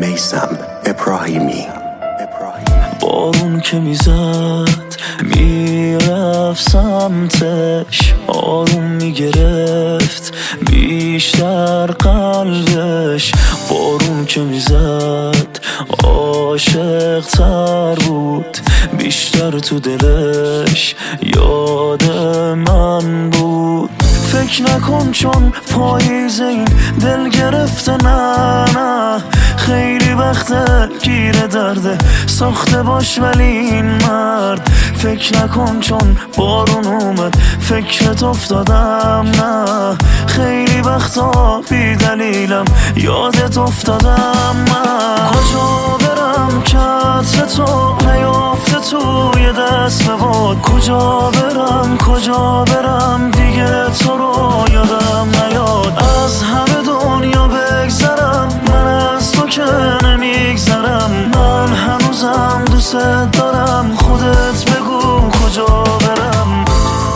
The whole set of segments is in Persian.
میثم ابراهیمی. بارون که میزد میرفت سمتش، آروم میگرفت بیشتر قلبش. بارون که میزد عاشق تر بود، بیشتر تو دلش یاد من بود. فکر نکن چون پاییز این دل گرفته، نه خیلی وقته گیر درده ساخته باش ولی این مرد. فکر نکن چون بارون اومد فکرت افتادم، نه خیلی وقتا بی دلیلم یادت افتادم. من کجا برم که عطر تو نیافته توی دست به باد؟ کجا برم دیگه تو رو یادم نیاد. از همه دنیا بگذرم من از تو که نمیگذرم. من هنوزم دوست دارم، خودت بگو کجا برم.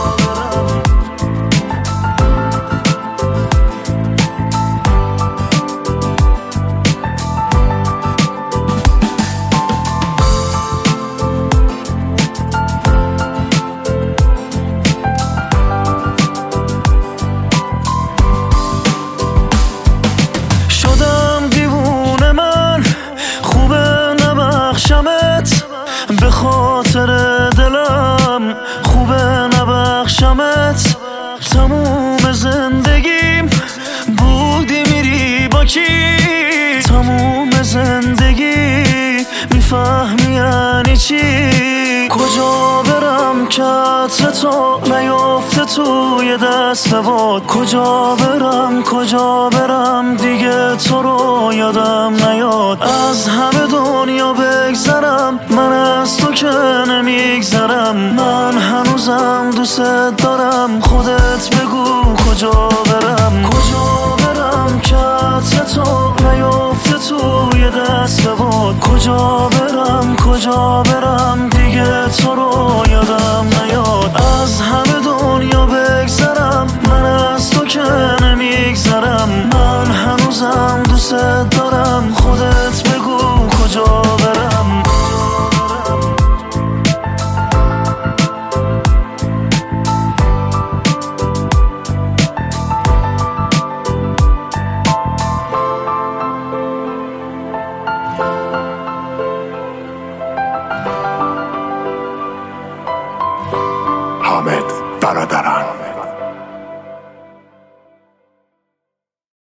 به خاطر دلم خوبه نبخشمت. تموم زندگیم بودی میری با کی؟ تموم زندگی میفهمی یعنی چی؟ کجا برم که عطر تو نیافته توی دست باد؟ کجا برم دیگه تو رو یادم نیاد. از همه دنیا بگذرم من از تو که نمیگذرم. من هنوزم دوست دارم، خودت بگو کجا برم. کجا برم که عطر تو نیافته توی دست باد؟ کجا برم دیگه تو رو یادم نیاد. از همه دنیا بگذرم من از تو که نمیگذرم. من هنوزم دوست دارم، خودت بگو کجا برم. حامد برادران.